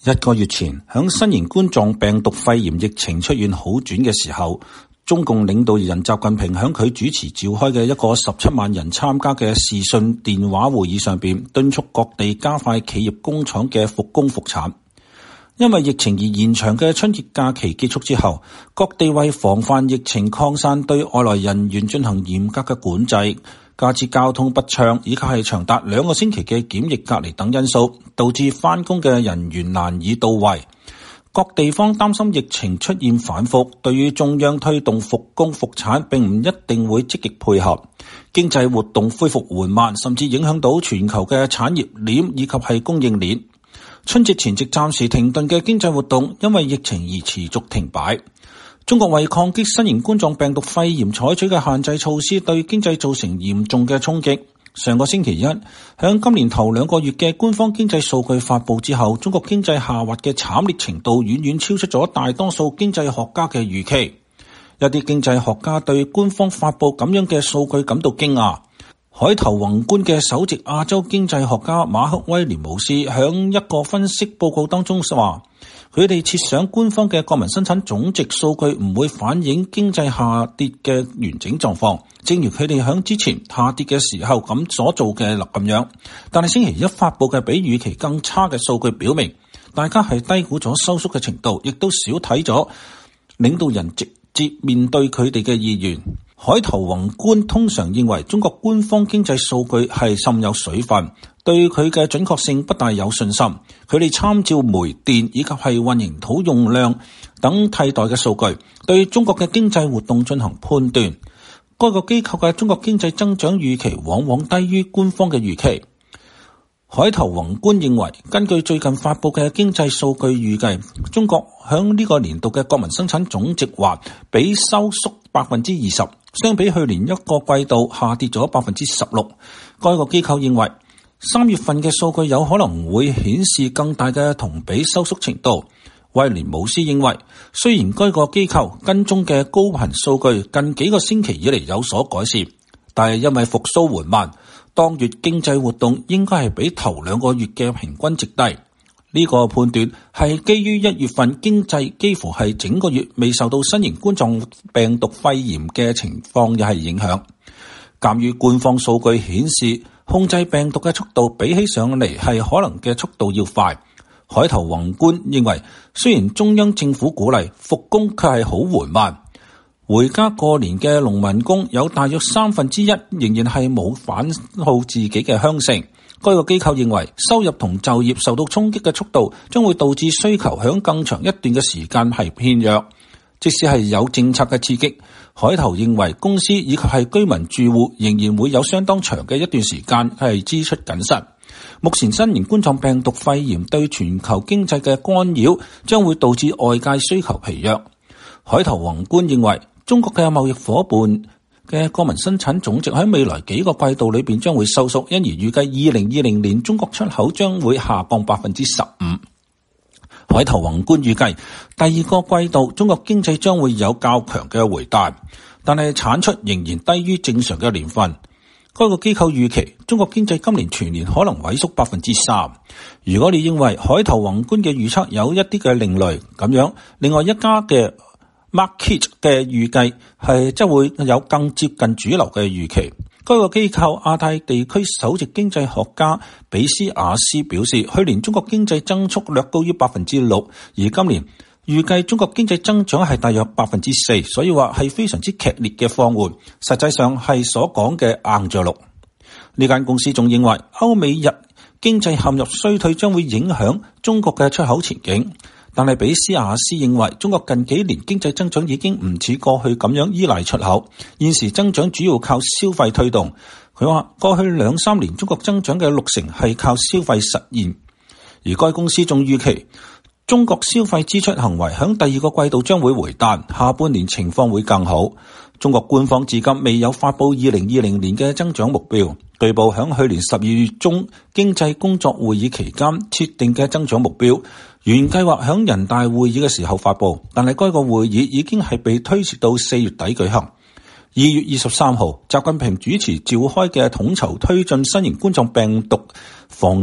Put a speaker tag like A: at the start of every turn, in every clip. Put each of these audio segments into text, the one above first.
A: 1個月前，響新型冠狀病毒肺炎疫情出現好轉嘅時候，中共領導人習近平響佢主持召開嘅一個17萬人參加嘅視訊電話會議上邊，敦促各地加快企業工廠嘅復工復產。因為疫情而延長嘅春節假期結束之後，各地為防範疫情擴散，對外來人員進行嚴格嘅管制，加之交通不暢，以及係長達2個星期嘅檢疫隔離等因素，導致返工嘅人員難以到位。各地方擔心疫情出現反覆，對於中央推動復工復產並唔一定會積極配合，經濟活動恢復緩慢，甚至影響到全球嘅產業鏈以及係供應鏈。春節前夕暫時停頓嘅經濟活動，因為疫情而持續停擺。中國為抗擊新型冠狀病毒肺炎採取嘅限制措施，對經濟造成嚴重嘅衝擊。上個星期一，響今年頭2個月嘅官方經濟數據發佈之後，中國經濟下滑嘅慘烈程度遠遠超出咗大多數經濟學家嘅預期。一啲經濟學家對官方發佈咁樣嘅數據感到驚訝。海頭宏觀嘅首席亞洲經濟學家馬克威廉姆斯響一個分析報告當中話，佢哋設想官方嘅國民生產總值數據唔會反映經濟下跌嘅完整狀況，正如佢哋響之前下跌嘅時候咁所做嘅咁樣。但係星期一發佈嘅比預期更差嘅數據表明，大家係低估咗收縮嘅程度，亦都少睇咗領導人直接面對佢哋嘅意願。海頭宏觀通常認為中國官方經濟數據係滲有水分，對佢嘅準確性不大有信心。佢哋參照煤電以及係混凝土用量等替代嘅數據，對中國嘅經濟活動進行判斷。該個機構嘅中國經濟增長預期往往低於官方嘅預期。海頭宏觀認為，根據最近發佈嘅經濟數據預計，中國響呢個年度嘅國民生產總值環比收縮20%，相比去年一個季度下跌咗16%。該個機構認為3月份嘅數據有可能會顯示更大嘅同比收縮程度。威廉姆斯認為，雖然該個機構跟蹤嘅高頻數據近幾個星期以嚟有所改善，但係因為復甦緩慢，當月經濟活動應該係比頭2個月嘅平均值低。呢個判斷係基於1月份經濟幾乎係整個月未受到新型冠狀病毒肺炎嘅情況又係影響。鑑於官方數據顯示控制病毒嘅速度比起上嚟係可能嘅速度要快，海頭宏觀認為雖然中央政府鼓勵復工，卻係好緩慢。回家過年嘅農民工有大約1/3仍然係冇返到自己嘅鄉城。該個機構認為收入同就業受到衝擊嘅速度將會導致需求響更長一段嘅時間係偏弱。即使係有政策嘅刺激，海頭認為公司以及係居民住戶仍然會有相當長嘅一段時間係支出緊實。目前新型冠狀病毒肺炎對全球經濟嘅干擾將會導致外界需求疲弱。海頭宏觀認為中國嘅貿易夥伴嘅國民生產總值喺未來幾個季度裏邊將會收縮，因而預計2020年中國出口將會下降15%。海頭宏觀預計第2個季度中國經濟將會有較強嘅回彈，但係產出仍然低於正常嘅年份。該個機構預期中國經濟今年全年可能萎縮3%。如果你認為海頭宏觀嘅預測有一啲嘅另類，咁樣另外一家嘅Markit 嘅預計係則會有更接近主流嘅預期。該個機構亞太地區首席經濟學家比斯亞斯表示，去年中國經濟增速略高於6%，而今年預計中國經濟增長係大約4%，所以話係非常之劇烈嘅放緩，實際上係所講嘅硬着陸。呢間公司仲認為歐美日經濟陷入衰退將會影響中國嘅出口前景。但係比斯亞斯認為中國近幾年經濟增長已經唔似過去咁樣依賴出口，現時增長主要靠消費推動。佢話過去2-3年中國增長嘅60%係靠消費實現，而該公司仲預期中國消費支出行為響第2個季度將會回彈，下半年情況會更好。中國官方至今未有發布2020年嘅增長目標，據報響去年12月中經濟工作會議期間設定嘅增長目標原計劃響人大會議嘅時候發布，但係該個會議已經係被推遲到4月底舉行。2月23號，習近平主持召開嘅統籌推進新型冠狀病毒防疫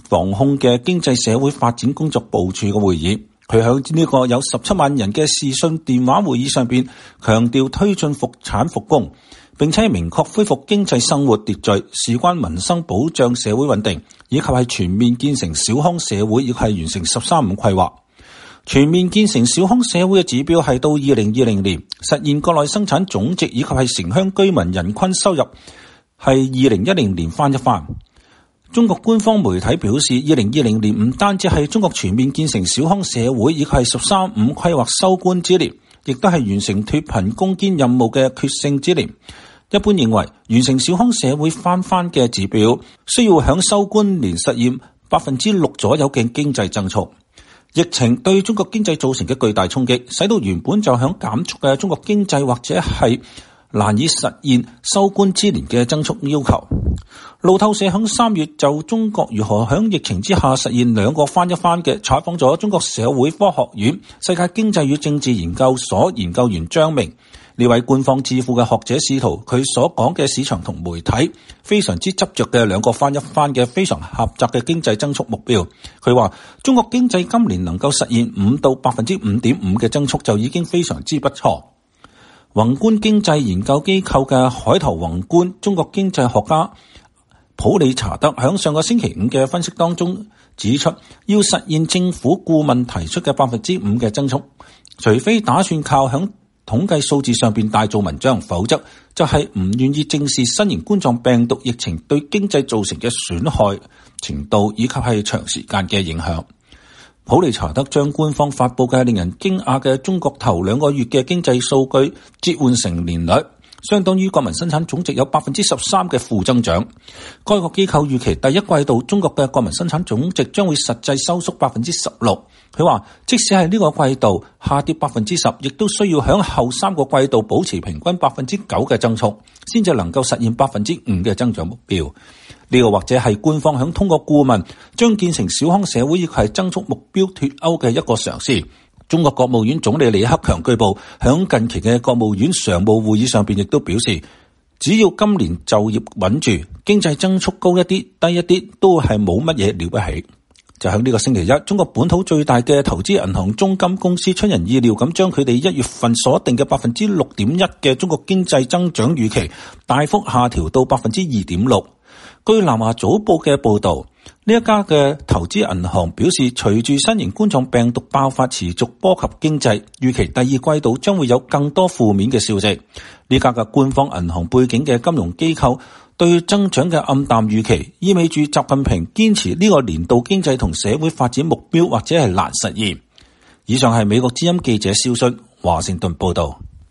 A: 防控嘅經濟社會發展工作部署嘅會議。佢喺呢個有17萬人嘅視訊電話會議上邊，強調推進復產復工，並且明確恢復經濟生活秩序，事關民生保障、社會穩定，以及係全面建成小康社會，以及係完成13.5規劃。全面建成小康社會嘅指標係到2020年實現國內生產總值以及係城鄉居民人均收入係2010年翻一番。中國官方媒體表示，2020年唔單止係中國全面建成小康社會，以及係13.5規劃收官之年，亦都係完成脫貧攻堅任務嘅決勝之年。一般認為，完成小康社會翻番嘅指標，需要響收官年實現6%左右嘅經濟增速。疫情對中國經濟造成嘅巨大衝擊，使到原本就響減速嘅中國經濟或者係難以實現收官之年嘅增速要求。路透社響3月就中國如何響疫情之下實現2個翻一番嘅採訪咗中國社會科學院世界經濟與政治研究所研究員張明。呢位官方智庫嘅學者試圖佢所講嘅市場同媒體非常之執着嘅2個翻一番嘅非常狹窄嘅經濟增速目標。佢話中國經濟今年能夠實現5%到5.5%嘅增速就已經非常之不錯。宏觀經濟研究機構嘅海投宏觀中國經濟學家普里查德響上個星期5嘅分析當中指出，要實現政府顧問提出嘅5%嘅增速，除非打算靠響統計數字上邊大做文章，否則就係唔願意正視新型冠狀病毒疫情對經濟造成嘅損害程度以及係長時間嘅影響。普利查德將官方發佈嘅令人驚訝嘅中國頭2個月嘅經濟數據折換成年率，相當於國民生產總值有13%嘅負增長。該個機構預期第一季度中國嘅國民生產總值將會實際收縮16%。佢話即使係呢個季度下跌10%，亦都需要響後3個季度保持平均9%嘅增速，先至能夠實現5%嘅增長目標。呢個或者係官方響通過顧問將建成小康社會亦係增速目標脫鈎嘅一個嘗試。中國國務院總理李克強據報響近期嘅國務院常務會議上邊亦都表示，只要今年就業穩住，經濟增速高一啲低一啲都係冇乜嘢了不起。就喺呢個星期一，中國本土最大嘅投資銀行中金公司出人意料咁將佢哋1月份所定嘅6.1%嘅中國經濟增長預期大幅下調到2.6%。據南華早報嘅報道，呢一家嘅投資銀行表示，隨住新型冠狀病毒爆發持續波及經濟，預期第2季度將會有更多負面嘅消息。呢家嘅官方銀行背景嘅金融機構對增長嘅暗淡預期，意味住習近平堅持呢個年度經濟同社會發展目標或者係難實現。以上係美國之音記者蕭迅華盛頓報道。